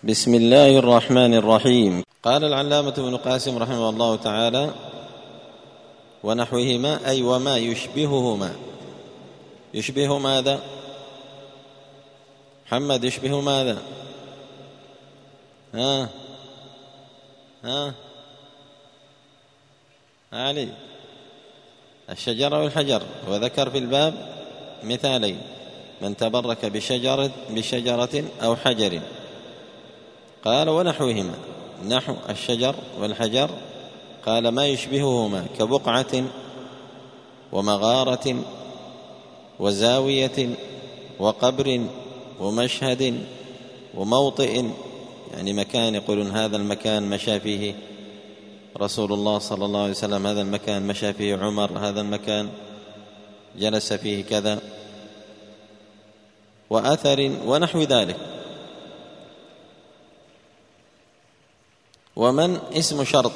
بسم الله الرحمن الرحيم. قال العلامة ابن قاسم رحمه الله تعالى: ونحوهما أي وما يشبههما. يشبه ماذا؟ محمد يشبه ماذا؟ علي الشجر والحجر، وذكر في الباب مثالين: من تبرك بشجرة أو حجر. قال ونحوهما، نحو الشجر والحجر. قال ما يشبههما كبقعة ومغارة وزاوية وقبر ومشهد وموطئ، يعني مكان يقولون هذا المكان مشى فيه رسول الله صلى الله عليه وسلم، هذا المكان مشى فيه عمر، هذا المكان جلس فيه كذا، وأثر ونحو ذلك. ومن اسم شرط،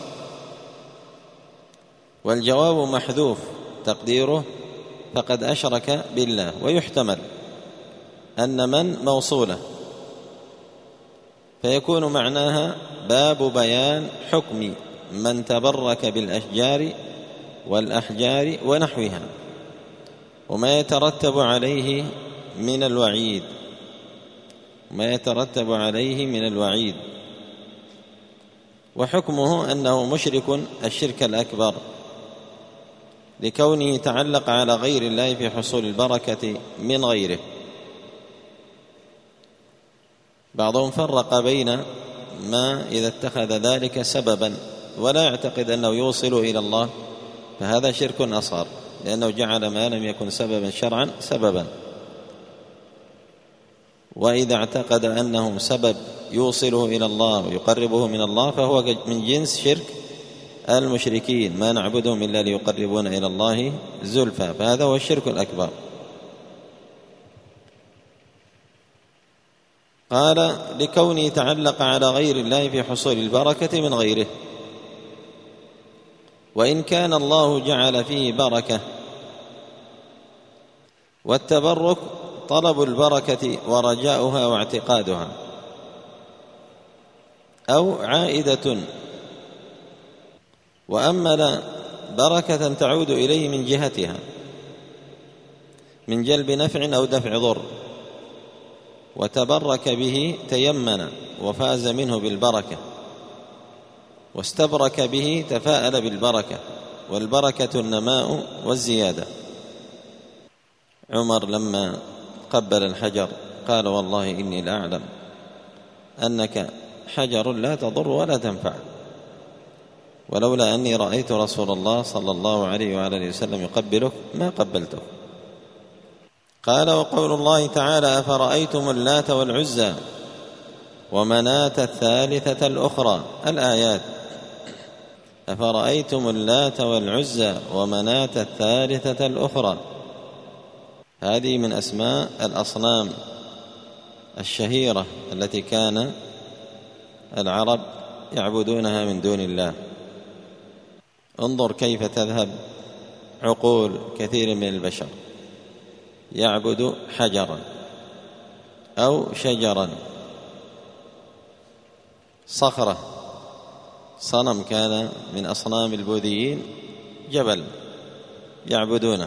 والجواب محذوف تقديره فقد أشرك بالله. ويحتمل أن من موصولة فيكون معناها باب بيان حكم من تبرك بالأشجار والأحجار ونحوها وما يترتب عليه من الوعيد. وحكمه أنه مشرك الشرك الأكبر لكونه تعلق على غير الله في حصول البركة من غيره. بعضهم فرق بين ما إذا اتخذ ذلك سببا ولا يعتقد أنه يوصل إلى الله فهذا شرك أصغر، لأنه جعل ما لم يكن سببا شرعا سببا. وإذا اعتقد أنه سبب يوصله إلى الله ويقربه من الله فهو من جنس شرك المشركين: ما نعبدهم إلا ليقربون إلى الله زلفى، فهذا هو الشرك الأكبر. قال لكونه تعلق على غير الله في حصول البركة من غيره، وإن كان الله جعل فيه بركة. والتبرك طلب البركة ورجاؤها واعتقادها، أو عائدة، وأمل بركة تعود إليه من جهتها من جلب نفع أو دفع ضر، وتبرك به تيمن وفاز منه بالبركة، واستبرك به تفاءل بالبركة، والبركة النماء والزيادة. عمر لما قبل الحجر قال: والله إني لأعلم أنك حجر لا تضر ولا تنفع، ولولا أني رأيت رسول الله صلى الله عليه وآله وسلم يقبلك ما قبلته. قال: وقول الله تعالى: أفرأيتم اللات والعزى ومناة الثالثة الأخرى. الآيات: أفرأيتم اللات والعزى ومناة الثالثة الأخرى، هذه من أسماء الأصنام الشهيرة التي كان العرب يعبدونها من دون الله. انظر كيف تذهب عقول كثير من البشر، يعبد حجرا أو شجرا، صخرة، صنم كان من أصنام البوذيين، جبل يعبدونه.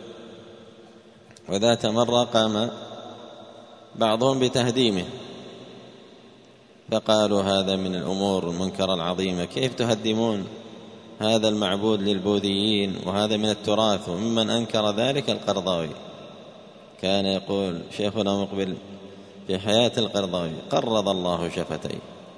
وذات مرة قام بعضهم بتهديمه فقالوا: هذا من الأمور المنكرة العظيمة، كيف تهدمون هذا المعبود للبوذيين وهذا من التراث؟ وممن أنكر ذلك القرضاوي، كان يقول شيخنا مقبل في حياة القرضاوي: قرض الله شفتيه.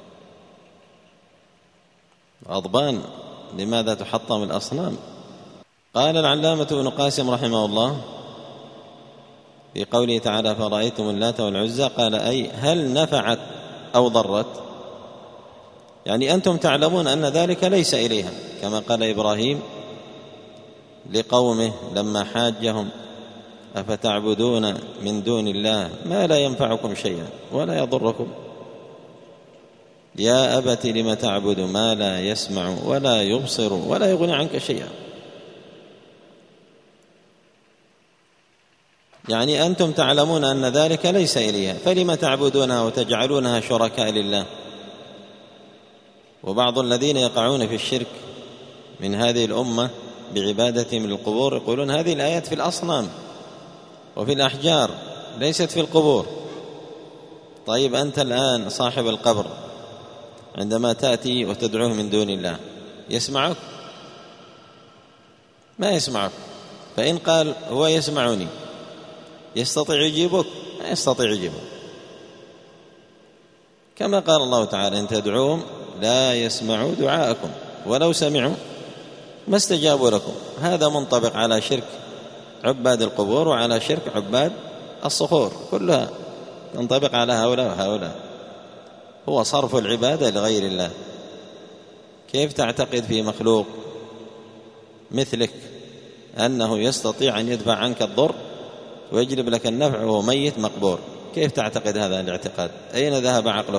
غضبان لماذا تحطم الأصنام. قال العلامة ابن قاسم رحمه الله في قوله تعالى: فرأيتم اللات والعزى، قال: أي هل نفعت أو ضرت؟ يعني أنتم تعلمون أن ذلك ليس إليها، كما قال إبراهيم لقومه لما حاجهم: أفتعبدون من دون الله ما لا ينفعكم شيئا ولا يضركم، يا أبت لم تعبد ما لا يسمع ولا يبصر ولا يغني عنك شيئا. يعني أنتم تعلمون أن ذلك ليس إليها فلم تعبدونها وتجعلونها شركاء لله. وبعض الذين يقعون في الشرك من هذه الأمة بعبادتهم للقبور يقولون هذه الآيات في الأصنام وفي الأحجار ليست في القبور. طيب أنت الآن صاحب القبر عندما تأتي وتدعوه من دون الله يسمعك؟ ما يسمعك. فإن قال هو يسمعني يستطيع يجيبك؟ ما يستطيع يجيبك. كما قال الله تعالى إن تدعوهم لا يسمعوا دعاءكم ولو سمعوا ما استجابوا لكم. هذا منطبق على شرك عباد القبور وعلى شرك عباد الصخور، كلها تنطبق على هؤلاء وهؤلاء. هو صرف العبادة لغير الله. كيف تعتقد في مخلوق مثلك أنه يستطيع أن يدفع عنك الضر ويجلب لك النفع وهو ميت مقبور؟ كيف تعتقد هذا الاعتقاد؟ أين ذهب عقلك؟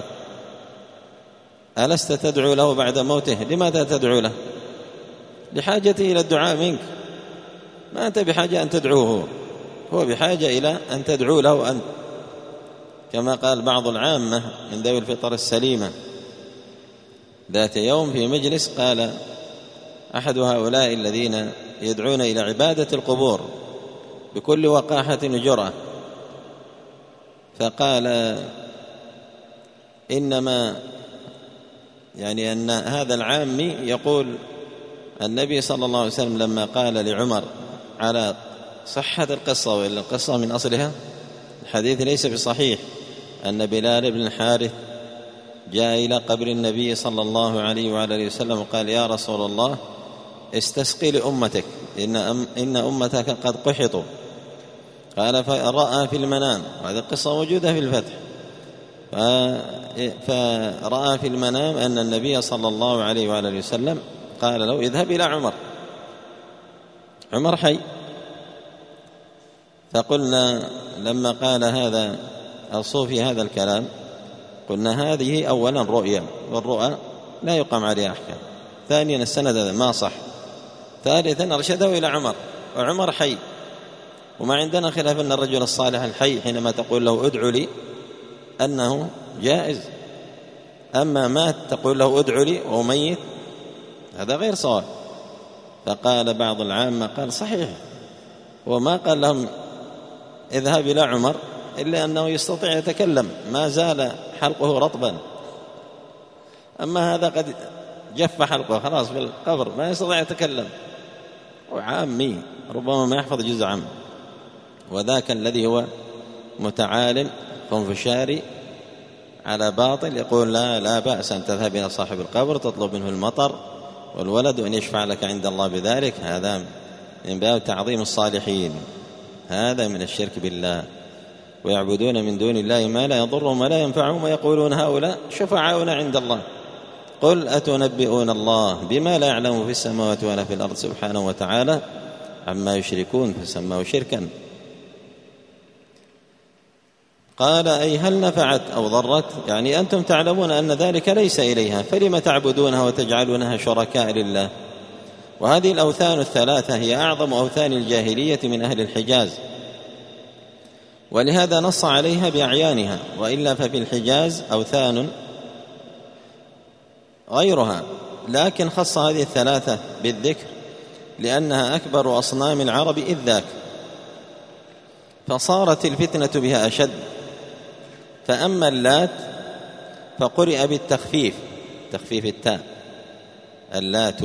ألست تدعو له بعد موته؟ لماذا تدعو له؟ لحاجته إلى الدعاء منك، ما أنت بحاجة أن تدعوه، هو بحاجة إلى أن تدعو له أنت. كما قال بعض العامة من ذوي الفطر السليمة ذات يوم في مجلس، قال أحد هؤلاء الذين يدعون إلى عبادة القبور بكل وقاحة وجرأة، فقال إنما يعني أن هذا العامي يقول النبي صلى الله عليه وسلم لما قال لعمر على صحة القصة وإلا القصة من أصلها الحديث ليس بصحيح، أن بلال بن الحارث جاء إلى قبر النبي صلى الله عليه وعلى وسلم وقال يا رسول الله استسقي لأمتك إن أمتك قد قحطوا. قال فرأى في المنام، وهذه القصة موجودة في الفتح، فرأى في المنام أن النبي صلى الله عليه وعلى وسلم قال له اذهب إلى عمر، عمر حي. فقلنا لما قال هذا الصوفي هذا الكلام قلنا هذه أولا رؤيا، والرؤى لا يقام عليها أحكام. ثانيا السند هذا ما صح. ثالثا أرشده إلى عمر وعمر حي، وما عندنا خلاف أن الرجل الصالح الحي حينما تقول له ادعو لي أنه جائز، أما مات تقول له ادعو لي وهو ميت هذا غير صواب. فقال بعض العامة قال صحيح، وما قال لهم اذهب إلى عمر إلا أنه يستطيع يتكلم، ما زال حلقه رطبا، أما هذا قد جف حلقه خلاص في القبر ما يستطيع يتكلم، وعامي ربما ما يحفظ جزء عام. وذاك الذي هو متعال خنفشاري على باطل يقول لا بأس أن تذهب إلى صاحب القبر تطلب منه المطر والولد وأن يشفع لك عند الله بذلك، هذا من باب تعظيم الصالحين، هذا من الشرك بالله. ويعبدون من دون الله ما لا يضرهم ولا ينفعهم ويقولون هؤلاء شفعاؤنا عند الله. قل أتنبئون الله بما لا يعلم في السماوات ولا في الأرض سبحانه وتعالى عما يشركون، فسماه شركا. قال أي هل نفعت أو ضرت؟ يعني أنتم تعلمون أن ذلك ليس إليها فلم تعبدونها وتجعلونها شركاء لله. وهذه الأوثان الثلاثة هي أعظم أوثان الجاهلية من أهل الحجاز، ولهذا نص عليها بأعيانها، وإلا ففي الحجاز أوثان غيرها، لكن خص هذه الثلاثة بالذكر لأنها أكبر أصنام العرب إذ ذاك، فصارت الفتنة بها أشد. فأما اللات فقرئ بالتخفيف، تخفيف التاء اللات،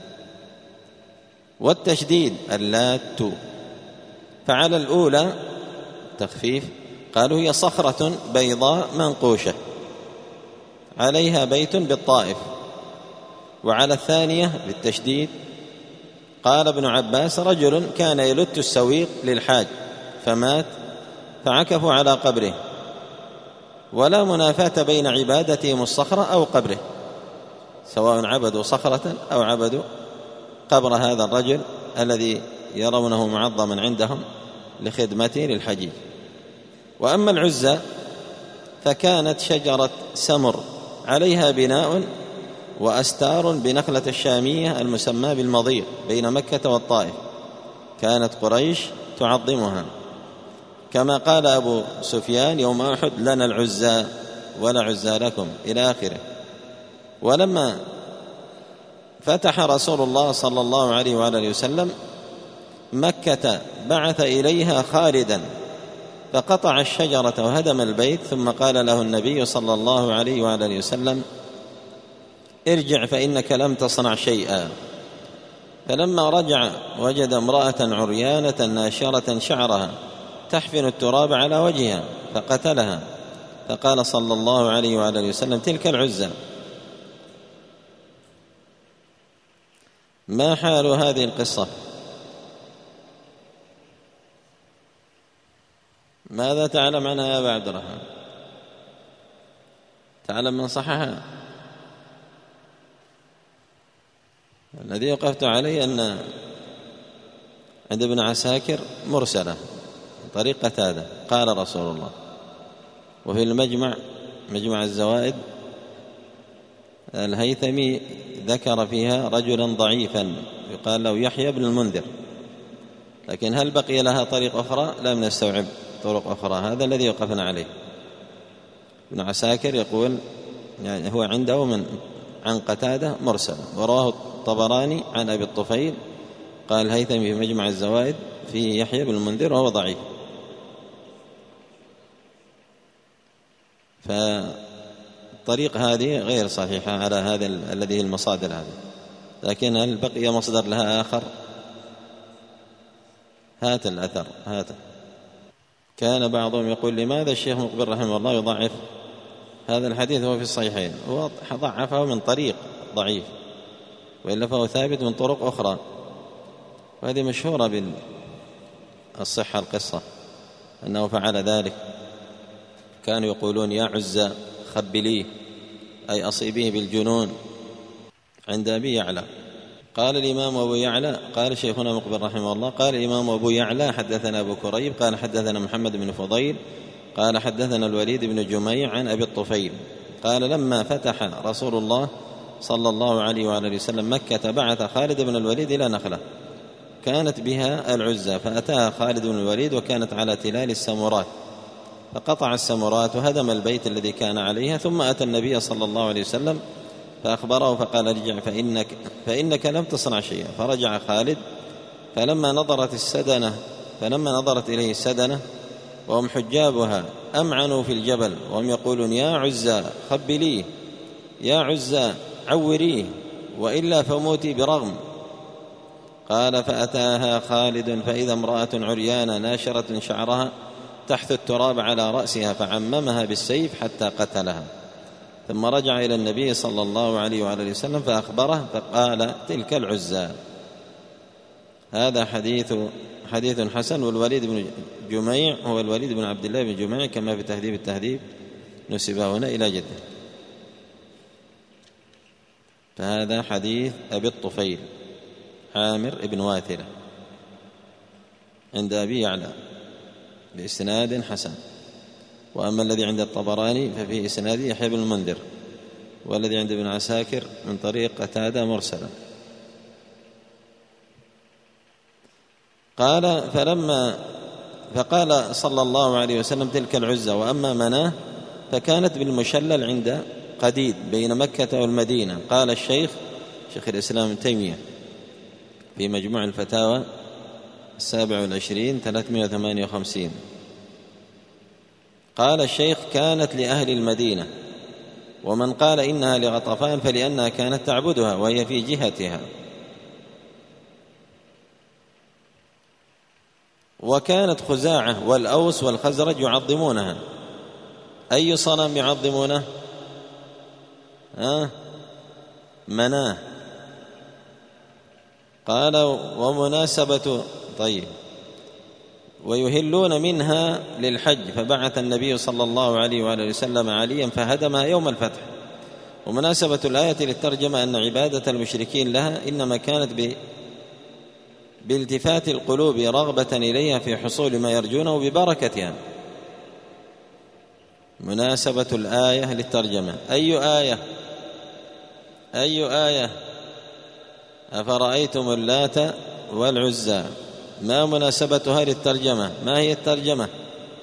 والتشديد اللات. فعلى الأولى تخفيف قالوا هي صخرة بيضاء منقوشة عليها بيت بالطائف. وعلى الثانية بالتشديد قال ابن عباس رجل كان يلت السويق للحاج فمات فعكفوا على قبره، ولا منافاة بين عبادتهم الصخرة أو قبره، سواء عبدوا صخرة أو عبدوا قبر هذا الرجل الذي يرونه معظما عندهم لخدمته للحجيج. وأما العزى فكانت شجرة سمر عليها بناء وأستار بنخلة الشامية المسمى بالمضيق بين مكة والطائف، كانت قريش تعظمها. كما قال أبو سفيان يوم أحد: لنا العزى ولا عزى لكم، إلى آخره. ولما فتح رسول الله صلى الله عليه وآله وسلم مكة بعث إليها خالدا فقطع الشجرة وهدم البيت، ثم قال له النبي صلى الله عليه وآله وسلم: ارجع فإنك لم تصنع شيئا. فلما رجع وجد امرأة عريانة ناشرة شعرها تحفن التراب على وجهها فقتلها، فقال صلى الله عليه وآله وسلم: تلك العزى. ما حال هذه القصة؟ ماذا تعلم عنها يا أبا عبد الرحمن؟ تعلم من صححها؟ الذي وقفت عليه أن عند ابن عساكر مرسلة طريق قتادة قال رسول الله، وفي المجمع مجمع الزوائد الهيثمي ذكر فيها رجلا ضعيفا يقال له يحيى بن المنذر، لكن هل بقي لها طريق أخرى؟ لم نستوعب طرق أخرى. هذا الذي وقفنا عليه. ابن عساكر يقول يعني هو عنده عن قتادة مرسل، ورواه الطبراني عن أبي الطفيل، قال الهيثمي في مجمع الزوائد فيه يحيى بن المنذر وهو ضعيف. فالطريق هذه غير صحيحة على هذا الذي المصادر هذه، لكن هل بقي مصدر لها آخر؟ هات الأثر هاته. كان بعضهم يقول: لماذا الشيخ مقبل رحمه الله يضعف هذا الحديث وهو في الصحيحين؟ هو ضعفه من طريق ضعيف، وإلا فهو ثابت من طرق أخرى، وهذه مشهورة بالصحة القصة أنه فعل ذلك. كانوا يقولون: يا عزى خبليه، أي أصيبيه بالجنون، عند أبي يعلى. قال الإمام أبو يعلى، قال شيخنا مقبل رحمه الله، قال الإمام أبو يعلى: حدثنا أبو كريب قال حدثنا محمد بن فضيل قال حدثنا الوليد بن جميع عن أبي الطفيل قال: لما فتح رسول الله صلى الله عليه وآله وسلم مكة بعث خالد بن الوليد إلى نخلة كانت بها العزى، فأتاها خالد بن الوليد وكانت على تلال السمرات، فقطع السمرات وهدم البيت الذي كان عليها، ثم أتى النبي صلى الله عليه وسلم فأخبره فقال: ارجع فإنك لم تصنع شيئا. فرجع خالد، فلما نظرت إليه السدنة وهم حجابها أمعنوا في الجبل وهم يقولون: يا عزى خبليه، يا عزى عوريه، وإلا فموتي برغم. قال: فأتاها خالد فإذا امرأة عريانة ناشرة شعرها تحث التراب على رأسها فعممها بالسيف حتى قتلها، ثم رجع إلى النبي صلى الله عليه وآله وسلم فأخبره فقال: تلك العزى. هذا حديث حسن. والوليد بن جميع هو الوليد بن عبد الله بن جميع كما في تهذيب التهذيب، نسبه هنا إلى جده. فهذا حديث أبي الطفيل عامر بن واثلة عند أبي يعلى بإسناد حسن. وأما الذي عند الطبراني ففيه إسناد يحيى بن المنذر، والذي عند ابن عساكر من طريق قتادة مرسلا. قال: فقال صلى الله عليه وسلم: تلك العزى. وأما مناه فكانت بالمشلل عند قديد بين مكة والمدينة. قال الشيخ الإسلام ابن تيمية في مجموع الفتاوى 27 358، قال الشيخ: كانت لأهل المدينة، ومن قال إنها لغطفان فلأنها كانت تعبدها وهي في جهتها. وكانت خزاعة والأوس والخزرج يعظمونها. أي صنم يعظمونه؟ مناه. قال: ومناسبة طيب ويهلون منها للحج، فبعث النبي صلى الله عليه وآله وسلم عليا فهدمها يوم الفتح. ومناسبة الآية للترجمة أن عبادة المشركين لها إنما كانت بالتفات القلوب رغبة إليها في حصول ما يرجونه ببركتها. مناسبة الآية للترجمة. أي آية؟ أفرأيتم اللات والعزى. ما مناسبتها للترجمة؟ ما هي الترجمة؟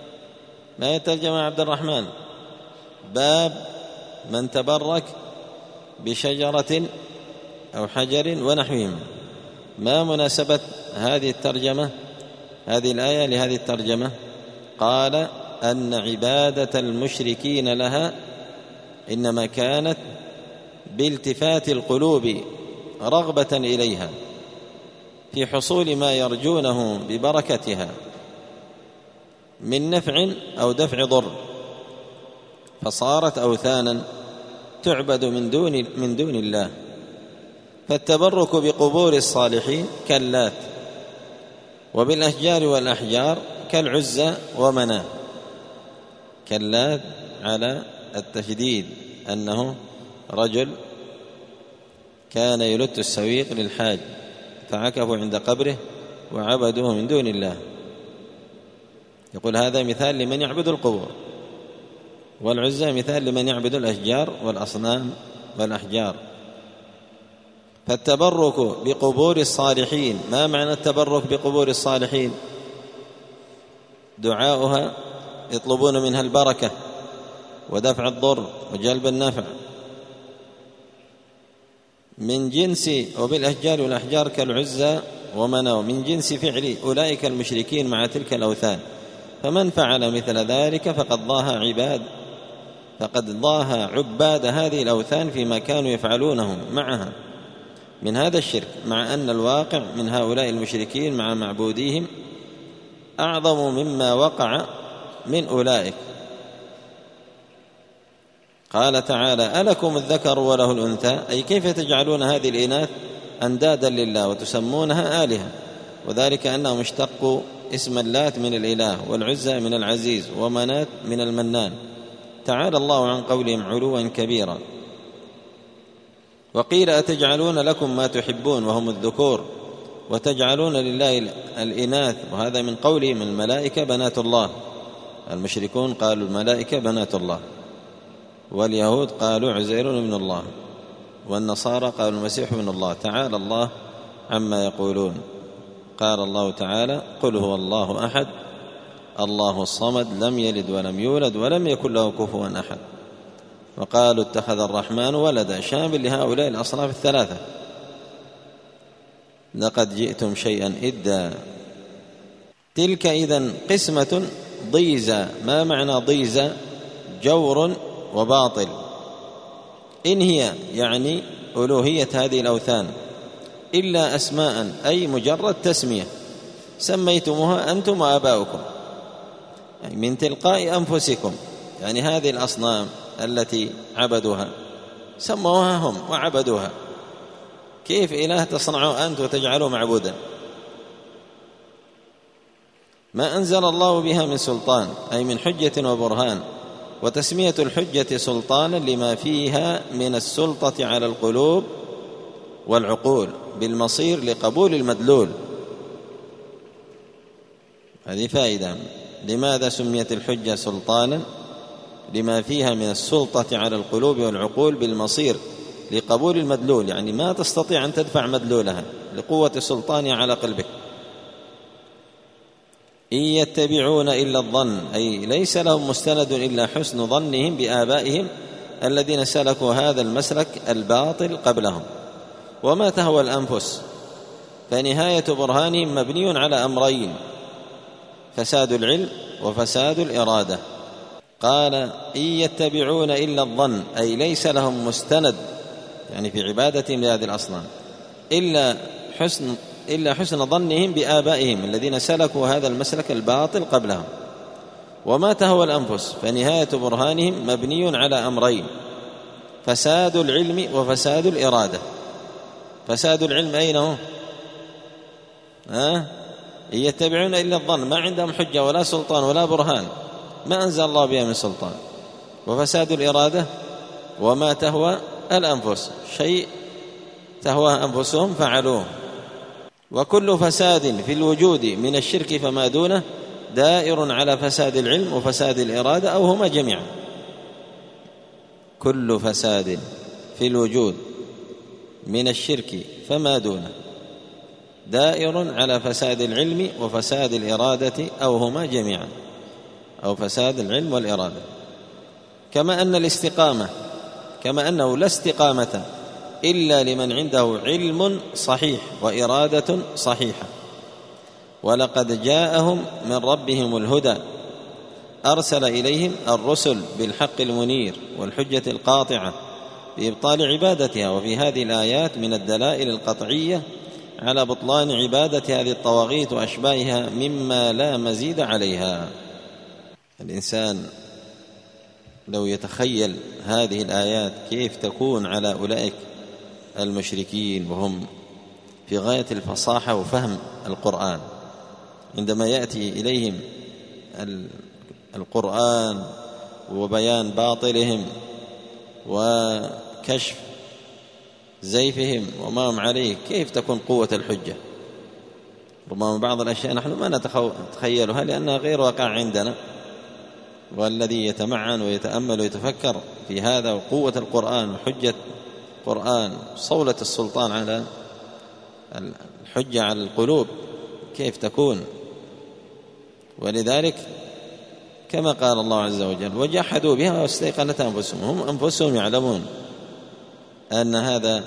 ما يترجم عبد الرحمن؟ باب من تبرك بشجرة أو حجر ونحوهما. ما مناسبة هذه الترجمة، هذه الآية لهذه الترجمة؟ قال أن عبادة المشركين لها إنما كانت بالتفات القلوب رغبة إليها في حصول ما يرجونه ببركتها من نفع أو دفع ضر، فصارت أوثانا تعبد من دون الله. فالتبرك بقبور الصالحين كاللات، وبالأشجار والأحجار كالعزى ومناة. كاللات على التشديد، أنه رجل كان يلت السويق للحاج فعكفوا عند قبره وعبدوه من دون الله. يقول هذا مثال لمن يعبد القبور، والعزى مثال لمن يعبد الأشجار والأصنام والأحجار. فالتبرك بقبور الصالحين، ما معنى التبرك بقبور الصالحين؟ دعاؤها يطلبون منها البركة ودفع الضر وجلب النفع من جنس، وبالأشجار والأحجار كالعزى ومناة، من جنس فعل أولئك المشركين مع تلك الأوثان. فمن فعل مثل ذلك فقد ضاها عباد هذه الأوثان فيما كانوا يفعلونه معها من هذا الشرك، مع أن الواقع من هؤلاء المشركين مع معبوديهم أعظم مما وقع من أولئك. قال تعالى ألكم الذكر وله الأنثى، أي كيف تجعلون هذه الإناث أندادا لله وتسمونها آلهة؟ وذلك أنهم اشتقوا اسم اللات من الإله، والعزى من العزيز، ومنات من المنان. تعالى الله عن قولهم علوا كبيرا. وقيل أتجعلون لكم ما تحبون وهم الذكور وتجعلون لله الإناث، وهذا من قولهم الملائكة بنات الله. المشركون قالوا الملائكة بنات الله، واليهود قالوا عزير ابن الله، والنصارى قالوا المسيح ابن الله. تعالى الله عما يقولون. قال الله تعالى قل هو الله أحد الله الصمد لم يلد ولم يولد ولم يكن له كفوا أحد. وقالوا اتخذ الرحمن ولدا، شامل لهؤلاء الأصناف الثلاثة. لقد جئتم شيئا إدا. تلك إذن قسمة ضيزى. ما معنى ضيزى؟ جور وباطل. إن هي يعني ألوهية هذه الأوثان إلا أسماء، أي مجرد تسمية سميتموها أنتم وآباؤكم، يعني من تلقاء أنفسكم. يعني هذه الأصنام التي عبدوها سموها هم وعبدوها. كيف إله تصنعه أنت وتجعله معبودا؟ ما أنزل الله بها من سلطان، أي من حجة وبرهان. وتسمية الحجة سلطانا لما فيها من السلطة على القلوب والعقول بالمصير لقبول المدلول. هذه فائدة. لماذا سميت الحجة سلطانا؟ لما فيها من السلطة على القلوب والعقول بالمصير لقبول المدلول، يعني ما تستطيع أن تدفع مدلولها لقوة سلطانها على قلبك. إن يتبعون إلا الظن، أي ليس لهم مستند إلا حسن ظنهم بآبائهم الذين سلكوا هذا المسلك الباطل قبلهم. وما تهوى الأنفس، فنهاية برهانهم مبني على أمرين: فساد العلم وفساد الإرادة. قال إن يتبعون إلا الظن، أي ليس لهم مستند يعني في عبادتهم لهذه الأصنام إلا حسن ظنهم بآبائهم الذين سلكوا هذا المسلك الباطل قبلهم. وما تهوى الأنفس، فنهاية برهانهم مبني على أمرين: فساد العلم وفساد الإرادة. فساد العلم أين هو؟ إن يتبعون إلا الظن، ما عندهم حجة ولا سلطان ولا برهان، ما أنزل الله بها من سلطان. وفساد الإرادة وما تهوى الأنفس، شيء تهوى أنفسهم فعلوه. وكل فساد في الوجود من الشرك فما دونه دائر على فساد العلم وفساد الإرادة أو هما جميعا. كل فساد في الوجود من الشرك فما دونه دائر على فساد العلم وفساد الإرادة أو هما جميعا. أو فساد العلم والإرادة. كما أنه لا استقامة إلا لمن عنده علم صحيح وإرادة صحيحة. ولقد جاءهم من ربهم الهدى أرسل إليهم الرسل بالحق المنير والحجة القاطعة بإبطال عبادتها. وفي هذه الآيات من الدلائل القطعية على بطلان عبادة هذه الطواغيت وأشباهها مما لا مزيد عليها. الإنسان لو يتخيل هذه الآيات كيف تكون على أولئك المشركين وهم في غاية الفصاحة وفهم القرآن، عندما يأتي إليهم القرآن وبيان باطلهم وكشف زيفهم وما هم عليه، كيف تكون قوة الحجة؟ ربما بعض الأشياء نحن ما نتخيلها لأنها غير واقع عندنا، والذي يتمعن ويتأمل ويتفكر في هذا وقوة القرآن وحجة القرآن صولة السلطان على الحجة على القلوب كيف تكون. ولذلك كما قال الله عز وجل وجحدوا بها واستيقنتها أنفسهم، هم أنفسهم يعلمون أن هذا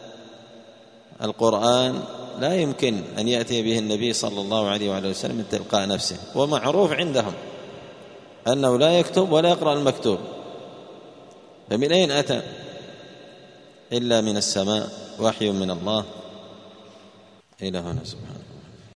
القرآن لا يمكن أن يأتي به النبي صلى الله عليه وآله وسلم من تلقاء نفسه، ومعروف عندهم أنه لا يكتب ولا يقرأ المكتوب، فمن أين أتى إلا من السماء وحي من الله. إلى هنا سبحانه.